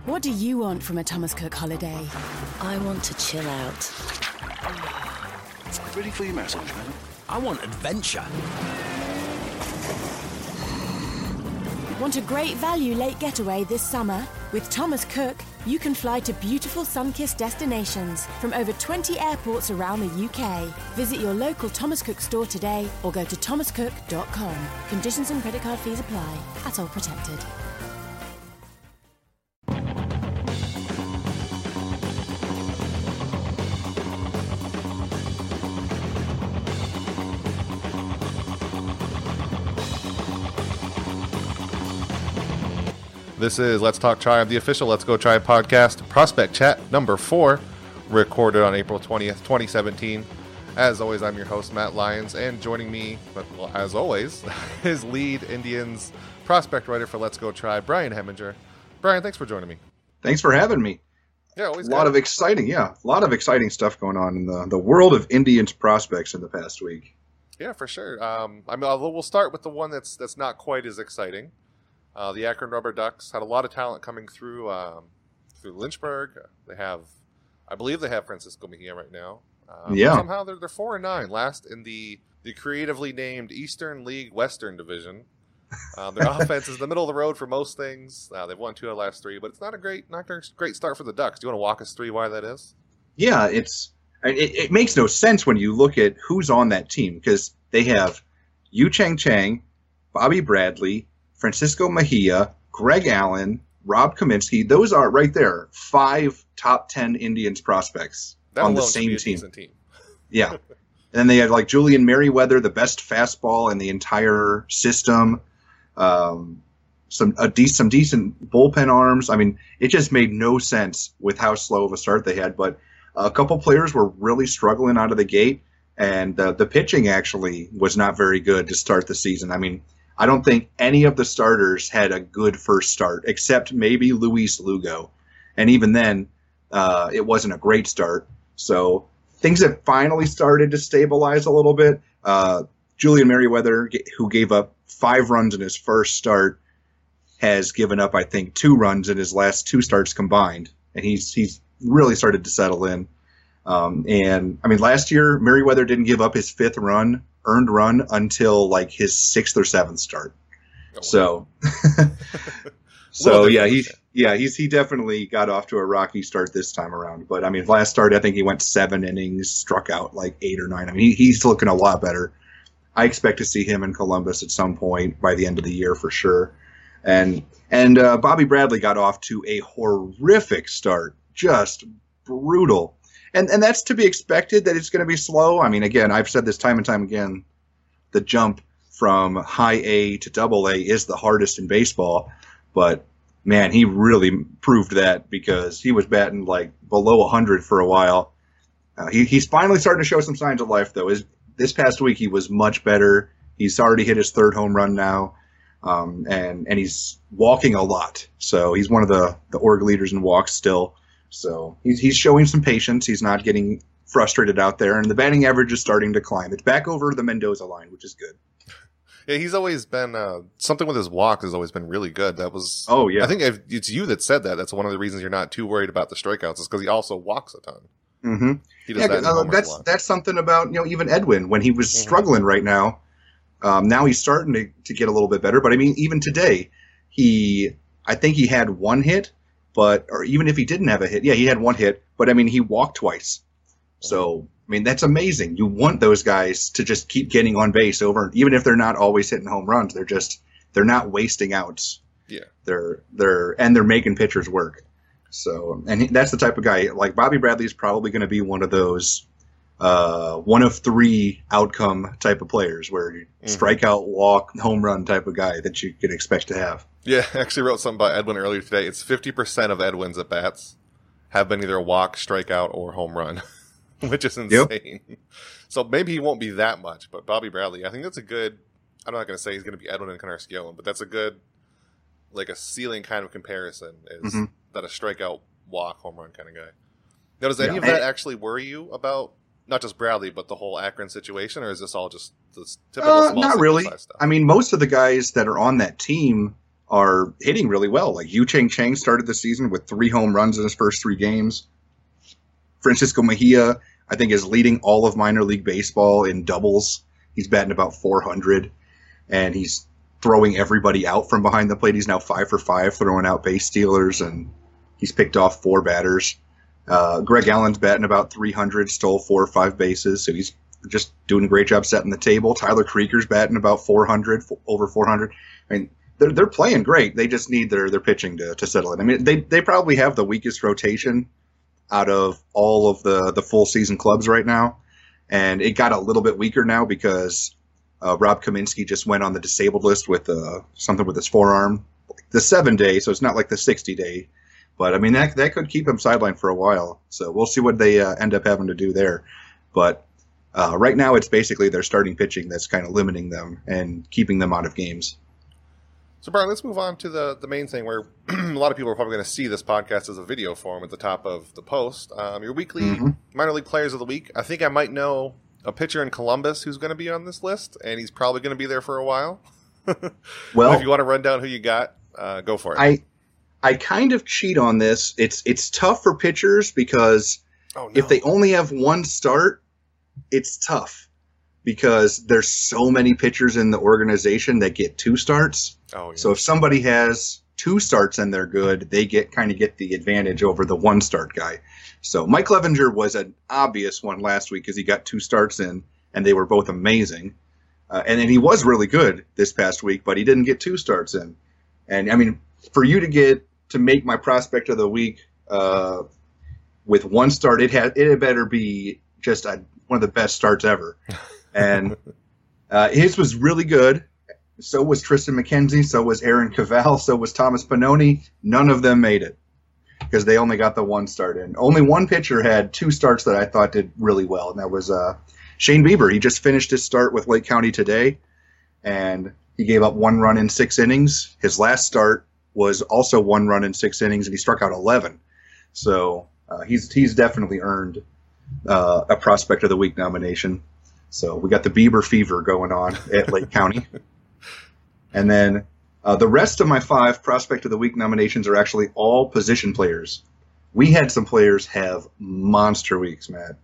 What do you want from a Thomas Cook holiday? I want to chill out. Ready for your massage, man? I want adventure. Want a great value late getaway this summer? With Thomas Cook, you can fly to beautiful sun-kissed destinations from over 20 airports around the UK. Visit your local Thomas Cook store today or go to thomascook.com. Conditions and credit card fees apply. At all protected. This is Let's Talk Tribe, the official Let's Go Tribe podcast, Prospect Chat number 4, recorded on April 20th, 2017. As always, I'm your host, Matt Lyons, and joining me, well, as always, is lead Indians prospect writer for Let's Go Tribe, Brian Heminger. Brian, thanks for joining me. Thanks for having me. Yeah, always a lot of exciting stuff going on in the world of Indians prospects in the past week. Yeah, for sure. Although we'll start with the one that's not quite as exciting. The Akron Rubber Ducks had a lot of talent coming through Lynchburg. I believe they have Francisco Mejia right now. Somehow they're 4-9, last in the creatively named Eastern League Western Division. Their offense is in the middle of the road for most things. They've won 2 of the last 3, but it's not a great start for the Ducks. Do you want to walk us through why that is? Yeah, it makes no sense when you look at who's on that team, because they have Yu Chang, Bobby Bradley, Francisco Mejia, Greg Allen, Rob Kaminsky. Those are right there 5 top 10 Indians prospects on the same team. Yeah. And then they had like Julian Merriweather, the best fastball in the entire system. Some decent bullpen arms. I mean, it just made no sense with how slow of a start they had. But a couple players were really struggling out of the gate, and the pitching actually was not very good to start the season. I mean, I don't think any of the starters had a good first start, except maybe Luis Lugo. And even then, it wasn't a great start. So things have finally started to stabilize a little bit. Julian Merriweather, who gave up 5 runs in his first start, has given up, I think, 2 runs in his last 2 starts combined. And he's really started to settle in. And, I mean, last year, Merriweather didn't give up his 5th earned run until like his 6th or 7th start. So he definitely got off to a rocky start this time around. But I mean, last start, I think he went 7 innings, struck out like 8 or 9. I mean, he's looking a lot better. I expect to see him in Columbus at some point by the end of the year for sure. And Bobby Bradley got off to a horrific start, just brutal. And that's to be expected, that it's going to be slow. I mean, again, I've said this time and time again, the jump from high A to double A is the hardest in baseball. But, man, he really proved that, because he was batting like below 100 for a while. He's finally starting to show some signs of life, though. This past week he was much better. He's already hit his 3rd home run now, and he's walking a lot. So he's one of the org leaders in walks still. So he's showing some patience. He's not getting frustrated out there, and the batting average is starting to climb. It's back over the Mendoza line, which is good. Yeah, he's always been something with his walk has always been really good. That was I think it's you that said that. That's one of the reasons you're not too worried about the strikeouts, is because he also walks a ton. Mm-hmm. He does that. That's something about even Edwin when he was struggling right now. Now he's starting to get a little bit better. But I mean, even today, I think he had 1 hit. Or even if he didn't have a hit, he had 1 hit, but I mean, he walked twice. So, I mean, that's amazing. You want those guys to just keep getting on base over, even if they're not always hitting home runs. They're not wasting outs. Yeah. They're making pitchers work. So, and that's the type of guy, like Bobby Bradley is probably going to be one of those, 1 of 3 outcome type of players, where you strikeout, walk, home run type of guy that you could expect to have. Yeah, I actually wrote something about Edwin earlier today. It's 50% of Edwin's at-bats have been either a walk, strikeout, or home run, which is insane. Yep. So maybe he won't be that much, but Bobby Bradley, I think that's a good – I'm not going to say he's going to be Edwin and Canarskiolan, but that's a good – like a ceiling kind of comparison is that a strikeout, walk, home run kind of guy. Now, does any of that actually worry you about not just Bradley, but the whole Akron situation, or is this all just this typical small not really stuff? I mean, most of the guys that are on that team – are hitting really well. Like Yu Chang started the season with 3 home runs in his first 3 games. Francisco Mejia, I think, is leading all of minor league baseball in doubles. He's batting about 400, and he's throwing everybody out from behind the plate. He's now 5 for 5, throwing out base stealers, and he's picked off 4 batters. Greg Allen's batting about 300, stole 4 or 5 bases, so he's just doing a great job setting the table. Tyler Krieger's batting about 400, over 400. I mean, they're playing great. They just need their pitching to settle it. I mean, they probably have the weakest rotation out of all of the full season clubs right now, and it got a little bit weaker now because Rob Kaminsky just went on the disabled list with something with his forearm, the 7-day, so it's not like the 60-day. But I mean that could keep him sidelined for a while. So we'll see what they end up having to do there. But right now it's basically their starting pitching that's kind of limiting them and keeping them out of games. So, Brian, let's move on to the main thing where a lot of people are probably going to see this podcast as a video form at the top of the post. Your weekly minor league players of the week. I think I might know a pitcher in Columbus who's going to be on this list, and he's probably going to be there for a while. Well, if you want to run down who you got, go for it. I kind of cheat on this. It's tough for pitchers because if they only have 1 start, it's tough because there's so many pitchers in the organization that get 2 starts. Oh, yeah. So if somebody has 2 starts and they're good, they get the advantage over the 1 start guy. So Mike Clevenger was an obvious one last week because he got 2 starts in, and they were both amazing. And then he was really good this past week, but he didn't get 2 starts in. And I mean, for you to make my prospect of the week with 1 start, it had better be just one of the best starts ever. And his was really good. So was Tristan McKenzie. So was Aaron Cavall. So was Thomas Pannoni. None of them made it because they only got the 1 start in. Only one pitcher had 2 starts that I thought did really well, and that was Shane Bieber. He just finished his start with Lake County today, and he gave up 1 run in 6 innings. His last start was also 1 run in 6 innings, and he struck out 11. So he's definitely earned a Prospect of the Week nomination. So we got the Bieber fever going on at Lake County. And then the rest of my 5 Prospect of the Week nominations are actually all position players. We had some players have monster weeks, Matt.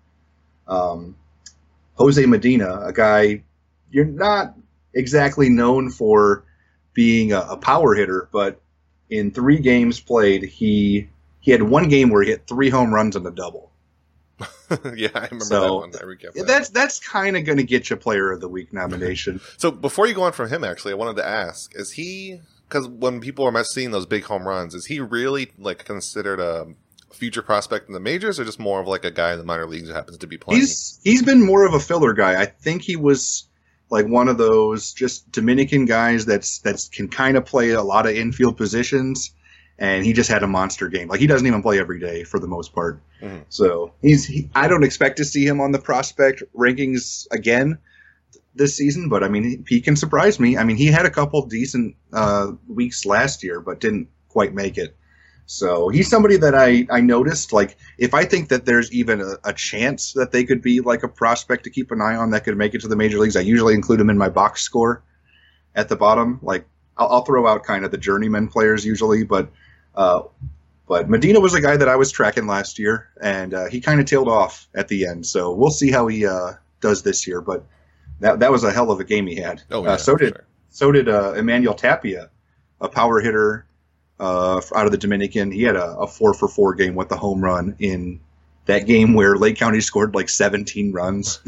Jose Medina, a guy you're not exactly known for being a power hitter, but in 3 games played, he had 1 game where he hit 3 home runs and a double. Yeah, I remember that one. I recapped that. That's kind of going to get you Player of the Week nomination. So before you go on from him, actually, I wanted to ask: is he? Because when people are seeing those big home runs, is he really like considered a future prospect in the majors, or just more of like a guy in the minor leagues who happens to be playing? He's been more of a filler guy. I think he was like one of those just Dominican guys that's can kind of play a lot of infield positions. And he just had a monster game. Like, he doesn't even play every day for the most part. Mm-hmm. So I don't expect to see him on the prospect rankings again this season. But, I mean, he can surprise me. I mean, he had a couple decent weeks last year, but didn't quite make it. So he's somebody that I noticed. Like, if I think that there's even a chance that they could be like a prospect to keep an eye on that could make it to the major leagues, I usually include him in my box score at the bottom. Like, I'll throw out kind of the journeyman players usually, but Medina was a guy that I was tracking last year, and he kind of tailed off at the end. So we'll see how he does this year. But that was a hell of a game he had. Oh, yeah, so did Emmanuel Tapia, a power hitter out of the Dominican. He had a 4-for-4 game with the home run in that game where Lake County scored like 17 runs.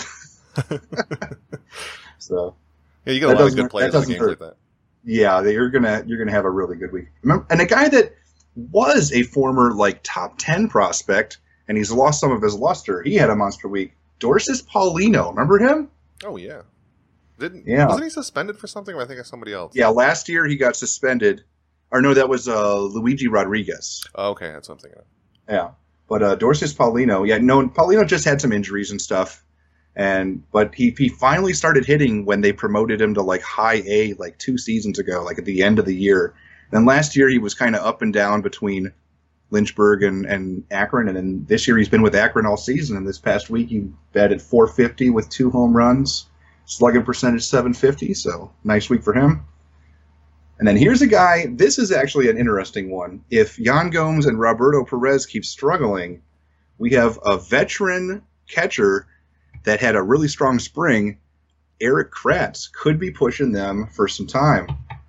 So yeah, you got a lot of good players in games like that. Yeah, you're gonna have a really good week. And a guy that was a former like top 10 prospect, and he's lost some of his luster. He had a monster week. Dorsis Paulino, remember him? Oh yeah, wasn't he suspended for something? Or I think it's somebody else. Yeah, last year he got suspended. Or no, that was Luigi Rodriguez. Oh, okay, that's something. Yeah, but Dorsis Paulino, Paulino just had some injuries and stuff. But he finally started hitting when they promoted him to like high A like 2 seasons ago, like at the end of the year. Then last year he was kind of up and down between Lynchburg and Akron, and then this year he's been with Akron all season. And this past week he batted .450 with 2 home runs, slugging percentage .750. So nice week for him. And then here's a guy, this is actually an interesting one. If Yan Gomes and Roberto Perez keep struggling, we have a veteran catcher that had a really strong spring. Eric Kratz could be pushing them for some time.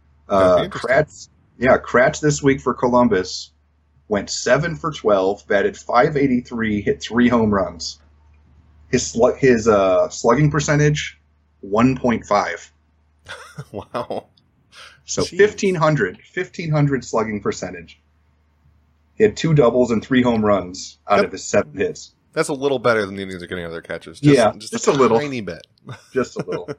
Kratz this week for Columbus went 7 for 12, batted .583, hit 3 home runs. His slugging percentage, 1.5. Wow. So 1,500 slugging percentage. He had 2 doubles and 3 home runs out of his 7 hits. That's a little better than the Indians are getting other catchers. Just a little. Tiny bit. Just a little.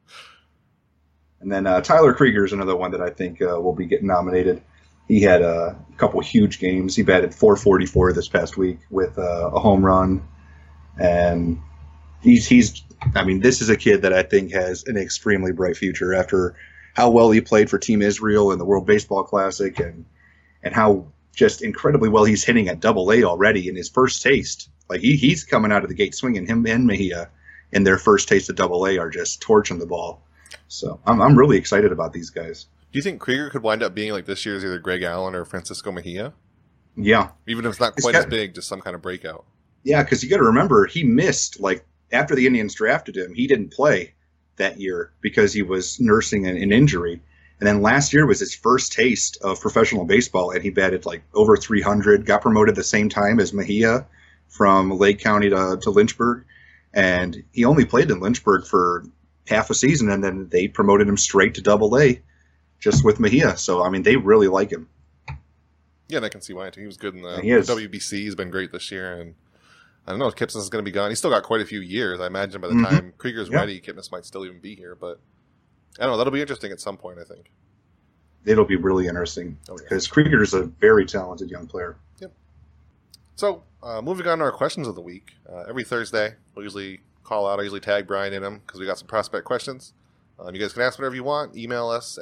And then Tyler Krieger is another one that I think will be getting nominated. He had a couple huge games. He batted .444 this past week with a home run. And this is a kid that I think has an extremely bright future after how well he played for Team Israel in the World Baseball Classic and how just incredibly well he's hitting at Double-A already in his first taste. Like he's coming out of the gate swinging. Him and Mejia in their first taste of Double-A are just torching the ball. So I'm really excited about these guys. Do you think Krieger could wind up being like this year's either Greg Allen or Francisco Mejia? Yeah. Even if it's not quite as big, just some kind of breakout. Yeah, because you got to remember, he missed, after the Indians drafted him, he didn't play that year because he was nursing an injury. And then last year was his first taste of professional baseball, and he batted over 300, got promoted the same time as Mejia from Lake County to Lynchburg. And he only played in Lynchburg for half a season, and then they promoted him straight to Double-A just with Mejia. So, they really like him. Yeah, and I can see why. He was good in the WBC. He's been great this year, and I don't know if Kipnis is going to be gone. He's still got quite a few years. I imagine by the time Krieger's ready, Kipnis might still even be here. But I don't know. That'll be interesting at some point, I think. It'll be really interesting because Krieger's a very talented young player. Yep. So, moving on to our questions of the week. Every Thursday, we'll usually call out. I usually tag Brian in them because we got some prospect questions. You guys can ask whatever you want. Email us,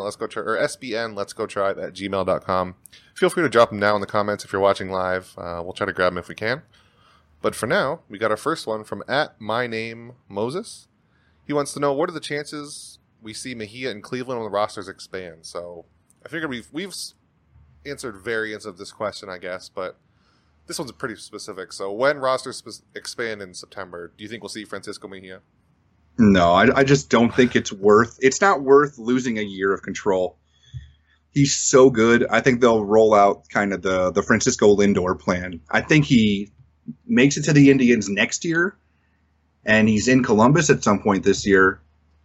sbnletsgotry@gmail.com. Feel free to drop them now in the comments if you're watching live. We'll try to grab them if we can. But for now, we got our first one from @MyNameMoses. He wants to know, what are the chances we see Mejia in Cleveland when the rosters expand? So I figured we've answered variants of this question, I guess, but this one's pretty specific. So when rosters expand in September, do you think we'll see Francisco Mejia? No, I just don't think it's not worth losing a year of control. He's so good. I think they'll roll out kind of the Francisco Lindor plan. I think he makes it to the Indians next year, and he's in Columbus at some point this year.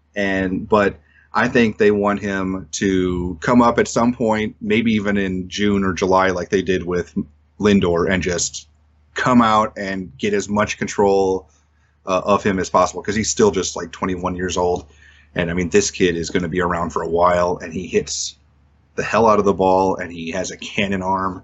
But I think they want him to come up at some point, maybe even in June or July, like they did with Lindor, and just come out and get as much control of him as possible, because he's still just 21 years old. And this kid is going to be around for a while, and he hits the hell out of the ball, and he has a cannon arm.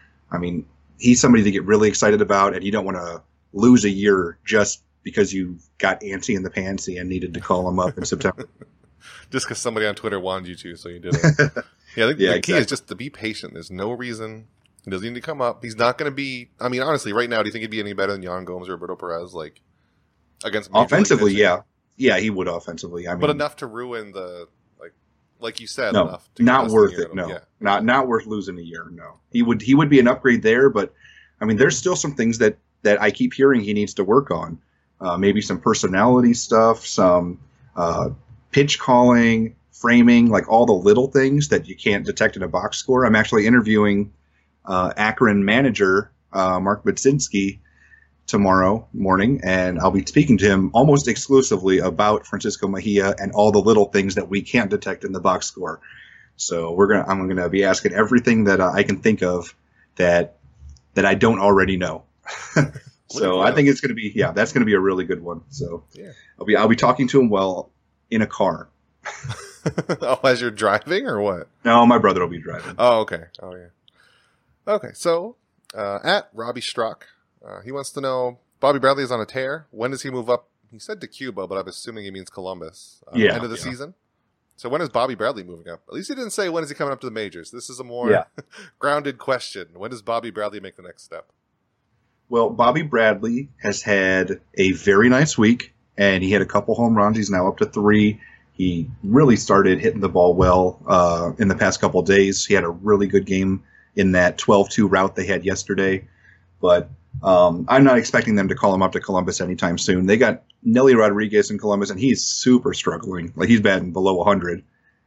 He's somebody to get really excited about, and you don't want to lose a year just because you got antsy in the pantsy and needed to call him up in September. Just because somebody on Twitter wanted you to, so you did it. I think the key is just to be patient. There's no reason he doesn't need to come up. He's not going to be. Honestly, right now, do you think he'd be any better than Yan Gomes or Roberto Perez? Against offensively, yeah, he would offensively. But enough to ruin the like you said. No, enough to not worth it. No, not worth losing a year. No, he would be an upgrade there, but there's still some things that I keep hearing he needs to work on. Maybe some personality stuff, some pitch calling, framing, all the little things that you can't detect in a box score. I'm actually interviewing Akron manager Mark Budzinski tomorrow morning, and I'll be speaking to him almost exclusively about Francisco Mejia and all the little things that we can't detect in the box score. So I'm gonna be asking everything that I can think of that I don't already know. So I think it's gonna be that's gonna be a really good one. So I'll be talking to him while in a car. Oh, as you're driving or what? No, my brother will be driving. Oh, okay. Oh, yeah. Okay, so @Robbie Struck. He wants to know, Bobby Bradley is on a tear. When does he move up? He said to Cuba, but I'm assuming he means Columbus. End of the season. So when is Bobby Bradley moving up? At least he didn't say when is he coming up to the majors. This is a more grounded question. When does Bobby Bradley make the next step? Well, Bobby Bradley has had a very nice week, and he had a couple home runs. He's now up to 3. He really started hitting the ball well in the past couple of days. He had a really good game in that 12-2 route they had yesterday. But I'm not expecting them to call him up to Columbus anytime soon. They got Nelly Rodriguez in Columbus, and he's super struggling. Like, he's batting below 100.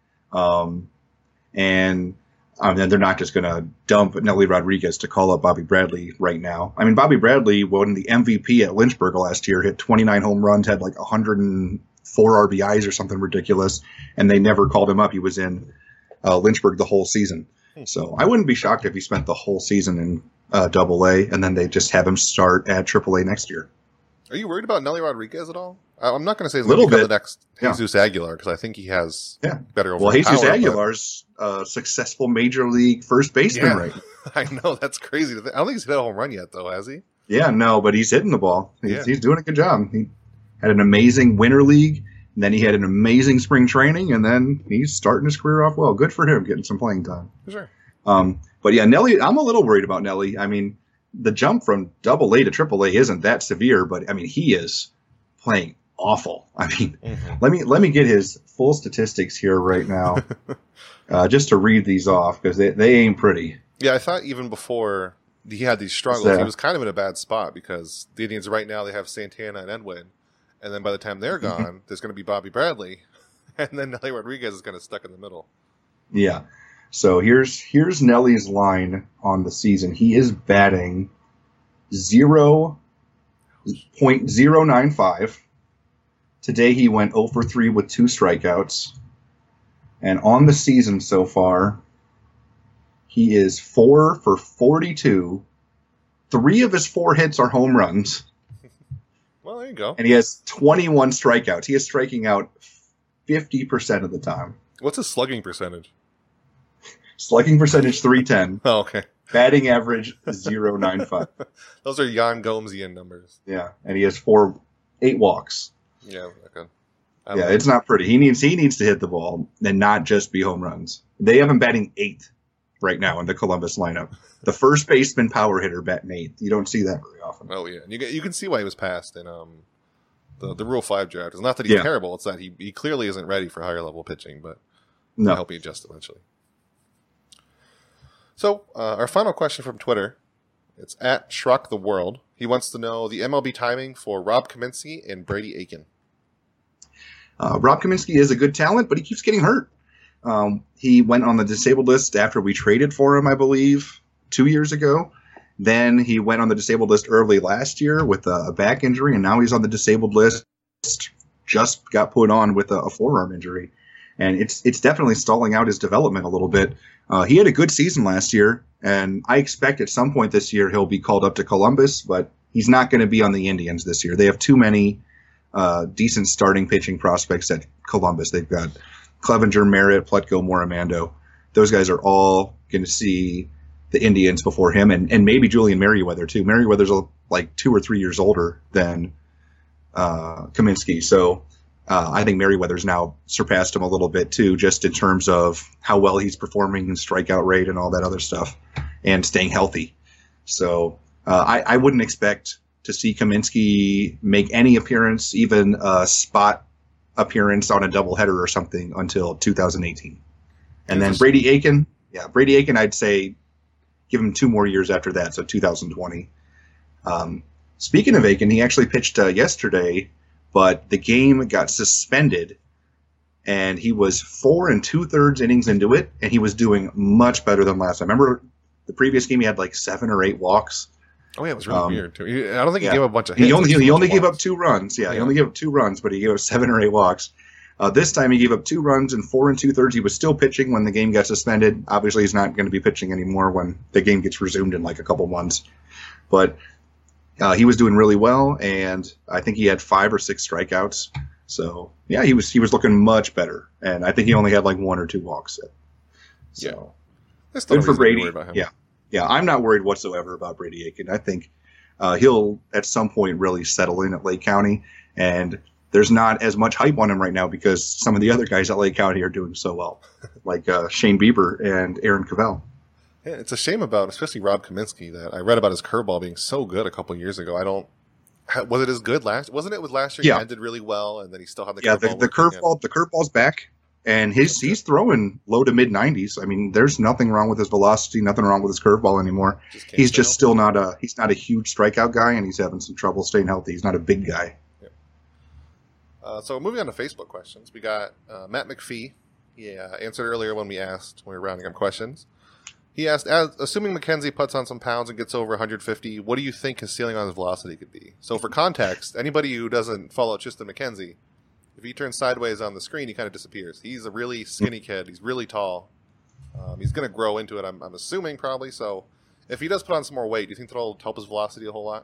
And they're not just going to dump Nelly Rodriguez to call up Bobby Bradley right now. I mean, Bobby Bradley won the MVP at Lynchburg last year, hit 29 home runs, had like 104 RBIs or something ridiculous, and they never called him up. He was in Lynchburg the whole season. So I wouldn't be shocked if he spent the whole season in AA, and then they just have him start at AAA next year. Are you worried about Nelly Rodriguez at all? I'm not going to say he's Little going to become bit. the next Jesus Aguilar, because I think he has better overall Well, Jesus power, Aguilar's a successful major league first baseman right now. I know, that's crazy. I don't think he's hit a home run yet, though, has he? Yeah, no, but he's hitting the ball. Yeah. He's doing a good job. He had an amazing winter league, and then he had an amazing spring training, and then he's starting his career off well. Good for him, getting some playing time. For sure. But yeah, Nelly, I'm a little worried about Nelly. I mean, the jump from AA to AAA isn't that severe, but I mean, he is playing awful. I mean, let me get his full statistics here right now, just to read these off, because they ain't pretty. Yeah, I thought even before he had these struggles, he was kind of in a bad spot, because the Indians right now, they have Santana and Edwin, and then by the time they're gone, there's going to be Bobby Bradley, and then Nelly Rodriguez is kind of stuck in the middle. Yeah. So here's Nelly's line on the season. He is batting 0.095. Today he went 0 for 3 with 2 strikeouts. And on the season so far, he is 4 for 42. 3 of his 4 hits are home runs. Well, there you go. And he has 21 strikeouts. He is striking out 50% of the time. What's his slugging percentage? Slugging percentage 310. Oh, okay. Batting average 0.95. Those are Jan Gomesian numbers. Yeah, and he has 8 walks. Yeah, okay. Yeah, it's not pretty. He needs to hit the ball and not just be home runs. They have him batting 8th right now in the Columbus lineup. The first baseman power hitter batting 8th. You don't see that very often. Oh yeah, and you can see why he was passed in the Rule 5 draft. It's not that he's terrible; it's that he clearly isn't ready for higher level pitching, but I hope he adjusts eventually. So, our final question from Twitter, it's at Shruck the World. He wants to know the MLB timing for Rob Kaminsky and Brady Aiken. Rob Kaminsky is a good talent, but he keeps getting hurt. He went on the disabled list after we traded for him, I believe, 2 years ago. Then he went on the disabled list early last year with a back injury, and now he's on the disabled list. Just got put on with a forearm injury. And it's definitely stalling out his development a little bit. He had a good season last year, and I expect at some point this year he'll be called up to Columbus, but he's not going to be on the Indians this year. They have too many decent starting pitching prospects at Columbus. They've got Clevenger, Merritt, Plutko, Morimando. Those guys are all going to see the Indians before him, and maybe Julian Merriweather too. Merriweather's like 2 or 3 years older than Kaminsky, so I think Merriweather's now surpassed him a little bit too, just in terms of how well he's performing in strikeout rate and all that other stuff, and staying healthy. So I wouldn't expect to see Kaminsky make any appearance, even a spot appearance on a doubleheader or something, until 2018. And then Brady Aiken, I'd say give him 2 more years after that, so 2020. Speaking of Aiken, he actually pitched yesterday, but the game got suspended, and he was 4 2/3 innings into it, and he was doing much better than last time. Remember the previous game, he had like 7 or 8 walks. Oh yeah, it was really weird too. I don't think he gave up a bunch of hits. He only gave up 2 runs. Yeah, he only gave up 2 runs, but he gave up 7 or 8 walks. This time he gave up 2 runs and 4 2/3. He was still pitching when the game got suspended. Obviously, he's not going to be pitching anymore when the game gets resumed in like a couple months. But he was doing really well, and I think he had 5 or 6 strikeouts. So yeah, he was looking much better, and I think he only had like 1 or 2 walks. So good for Brady. Yeah, I'm not worried whatsoever about Brady Aiken. I think he'll at some point really settle in at Lake County, and there's not as much hype on him right now because some of the other guys at Lake County are doing so well, like Shane Bieber and Aaron Cavell. Yeah, it's a shame about, especially Rob Kaminsky, that I read about his curveball being so good a couple years ago. I Was it as good last? Wasn't it with last year? Yeah. He ended really well, and then he still had the curveball. The curveball's back, and he's throwing low to mid 90s. I mean, there's nothing wrong with his velocity, nothing wrong with his curveball anymore. He's just still not a huge strikeout guy, and he's having some trouble staying healthy. He's not a big guy. Yeah. So moving on to Facebook questions, we got Matt McPhee. He answered earlier when we were rounding up questions. He asked, assuming McKenzie puts on some pounds and gets over 150, what do you think his ceiling on his velocity could be? So for context, anybody who doesn't follow Tristan McKenzie, if he turns sideways on the screen, he kind of disappears. He's a really skinny kid. He's really tall. He's going to grow into it, I'm assuming, probably. So if he does put on some more weight, do you think that'll help his velocity a whole lot?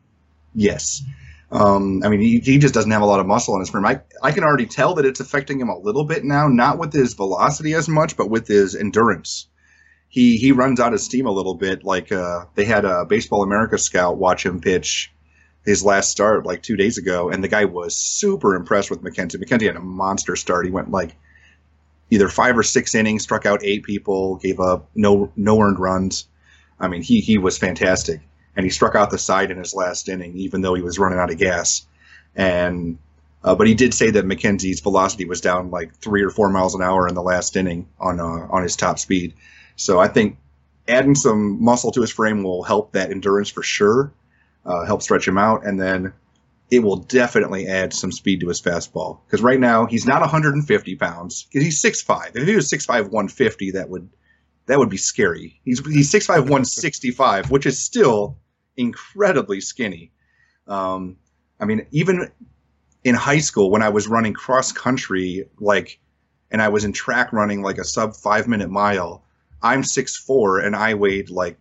Yes. I mean, he just doesn't have a lot of muscle in his frame. I can already tell that it's affecting him a little bit now, not with his velocity as much, but with his endurance. He runs out of steam a little bit. Like they had a Baseball America scout watch him pitch his last start like 2 days ago, and the guy was super impressed with McKenzie. McKenzie had a monster start. He went like either 5 or 6 innings, struck out 8 people, gave up no earned runs. I mean, he was fantastic, and he struck out the side in his last inning, even though he was running out of gas. And but he did say that McKenzie's velocity was down like 3 or 4 miles an hour in the last inning on his top speed. So I think adding some muscle to his frame will help that endurance for sure, help stretch him out, and then it will definitely add some speed to his fastball. Because right now he's not 150 pounds. He's 6'5". If he was 6'5", 150, that would be scary. He's 6'5", 165, which is still incredibly skinny. I mean, even in high school when I was running cross country, and I was in track running like a sub 5-minute mile, I'm 6'4", and I weighed like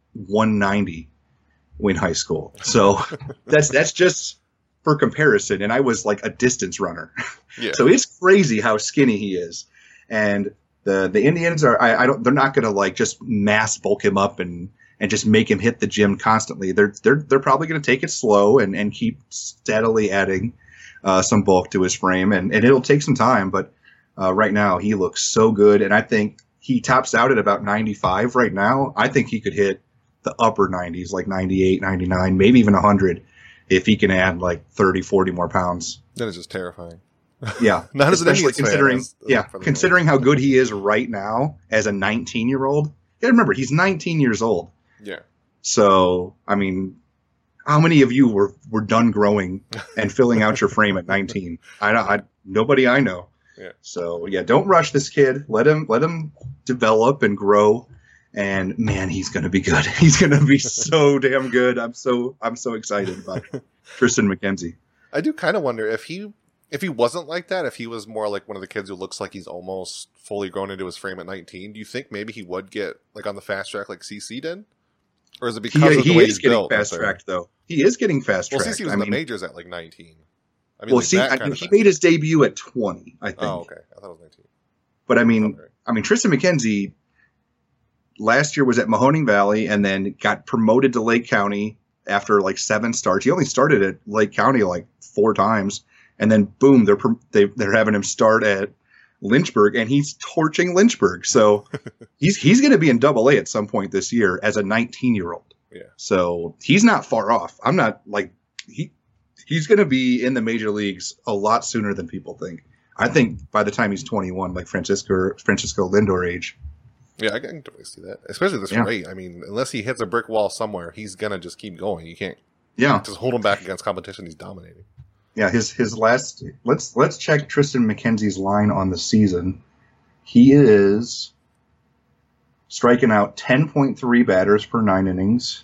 190 in high school. So that's just for comparison. And I was like a distance runner. Yeah. So it's crazy how skinny he is. And the Indians they're not going to like just mass bulk him up and just make him hit the gym constantly. They're probably going to take it slow and keep steadily adding some bulk to his frame. And it'll take some time, but right now he looks so good. And I think he tops out at about 95 right now. I think he could hit the upper 90s, like 98, 99, maybe even 100 if he can add like 30, 40 more pounds. That is just terrifying. Yeah. Not especially considering how good he is right now as a 19-year-old. You gotta remember, he's 19 years old. Yeah. So, I mean, how many of you were done growing and filling out your frame at 19? Nobody I know. Yeah. So yeah, don't rush this kid. Let him develop and grow. And man, he's gonna be good. He's gonna be so damn good. I'm so excited about Tristan McKenzie. I do kind of wonder if he wasn't like that, if he was more like one of the kids who looks like he's almost fully grown into his frame at 19. Do you think maybe he would get like on the fast track like CC did, or is it because of the way he's built? Fast tracked though. He is getting fast tracked. Well, CC was in the majors at like 19. I mean, well, he made his debut at 20, I think. Oh, okay. I thought it was 19. But I mean, Tristan McKenzie last year was at Mahoning Valley and then got promoted to Lake County after like 7 starts. He only started at Lake County like 4 times, and then boom, they're having him start at Lynchburg, and he's torching Lynchburg. So he's going to be in Double-A at some point this year as a 19-year-old. Yeah. So he's not far off. I'm not like he's going to be in the major leagues a lot sooner than people think. I think by the time he's 21, like Francisco Lindor age. Yeah, I can totally see that. Especially this rate. I mean, unless he hits a brick wall somewhere, he's going to just keep going. You can't just hold him back against competition. He's dominating. Yeah, his last... Let's check Tristan McKenzie's line on the season. He is striking out 10.3 batters per 9 innings.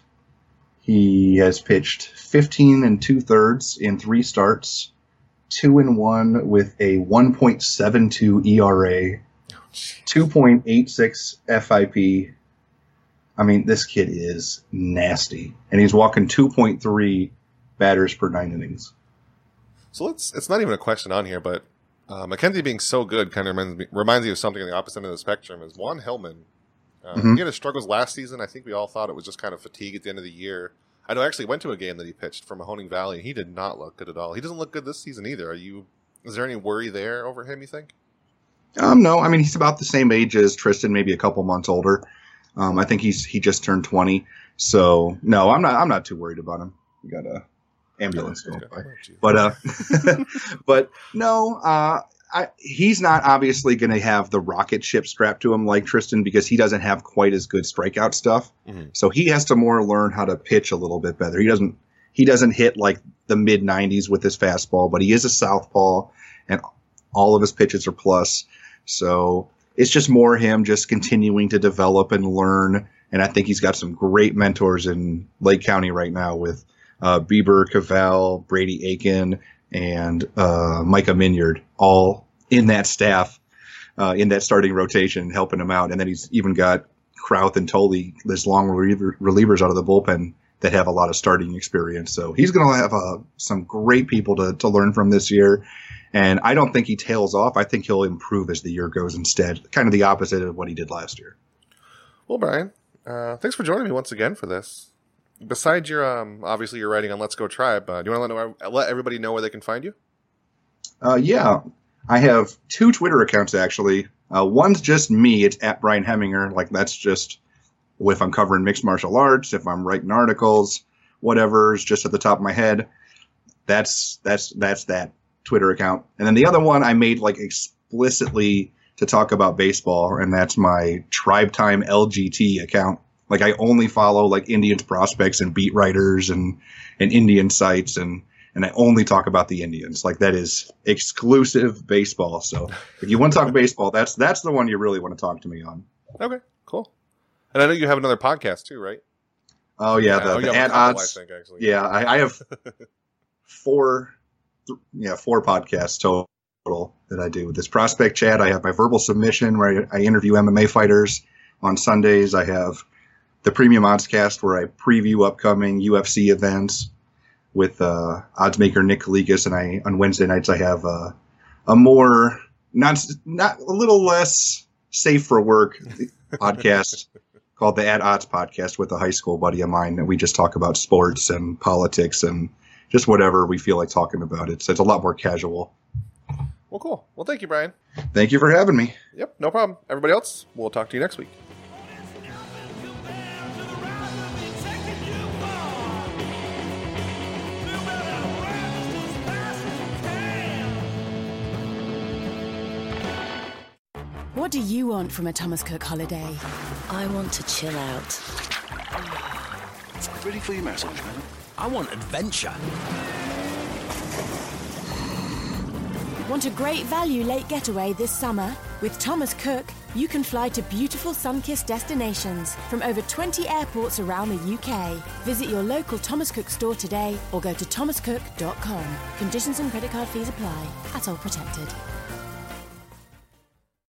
He has pitched 15 2/3 in 3 starts, 2-1 with a 1.72 ERA, 2.86 FIP. I mean, this kid is nasty, and he's walking 2.3 batters per 9 innings. So it's not even a question on here, but McKenzie being so good kind of reminds me of something on the opposite end of the spectrum. Is Juan Hillman. He had his struggles last season. I think we all thought it was just kind of fatigue at the end of the year. I know I actually went to a game that he pitched from Mahoning Valley. He did not look good at all. He doesn't look good this season either. Is there any worry there over him, you think? No. I mean, he's about the same age as Tristan, maybe a couple months older. He just turned 20. So no, I'm not too worried about him. ambulance going by. Oh, geez. But no, he's not obviously going to have the rocket ship strapped to him like Tristan because he doesn't have quite as good strikeout stuff. Mm-hmm. So he has to more learn how to pitch a little bit better. He doesn't hit like the mid 90s with his fastball, but he is a southpaw and all of his pitches are plus. So it's just more him just continuing to develop and learn. And I think he's got some great mentors in Lake County right now with Bieber, Cavell, Brady Aiken, and Micah Minyard, all in that staff, in that starting rotation, helping him out. And then he's even got Krauth and Tolley, this long relievers out of the bullpen that have a lot of starting experience. So he's going to have some great people to learn from this year. And I don't think he tails off. I think he'll improve as the year goes instead, kind of the opposite of what he did last year. Well, Brian, thanks for joining me once again for this. Besides your, obviously you're writing on Let's Go Tribe, do you want to let everybody know where they can find you? Yeah, I have 2 Twitter accounts actually. One's just me. It's at Brian Heminger. Like that's just if I'm covering mixed martial arts, if I'm writing articles, whatever's just at the top of my head. That's that Twitter account. And then the other one I made like explicitly to talk about baseball, and that's my Tribe Time LGT account. Like I only follow like Indians prospects and beat writers and Indian sites and I only talk about the Indians. Like that is exclusive baseball. So if you want to talk baseball, that's the one you really want to talk to me on. Okay, cool. And I know you have another podcast too, right? Oh yeah, the At Odds. I think, actually. Yeah, I have 4 podcasts total that I do. With this Prospect Chat, I have my Verbal Submission where I interview MMA fighters on Sundays. I have the Premium Oddscast where I preview upcoming UFC events with oddsmaker Nick Kalikas, and on Wednesday nights I have a more not a little less safe for work podcast called the At Odds Podcast with a high school buddy of mine, and we just talk about sports and politics and just whatever we feel like talking about. It's a lot more casual. Well, cool. Well, thank you, Brian. Thank you for having me. Yep, no problem. Everybody else, we'll talk to you next week. What do you want from a Thomas Cook holiday? I want to chill out. Ready for your massage, man? I want adventure. Want a great value late getaway this summer? With Thomas Cook, you can fly to beautiful sun-kissed destinations from over 20 airports around the UK. Visit your local Thomas Cook store today or go to thomascook.com. Conditions and credit card fees apply. At all protected.